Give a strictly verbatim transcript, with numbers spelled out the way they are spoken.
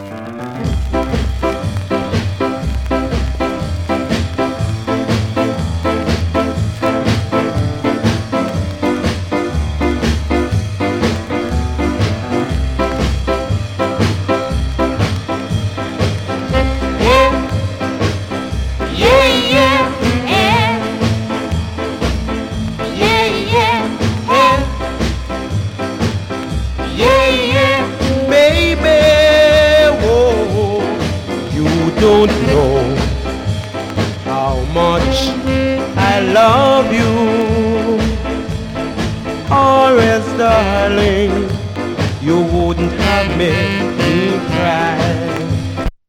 Don't know how much I love you, or else, darling, you wouldn't have me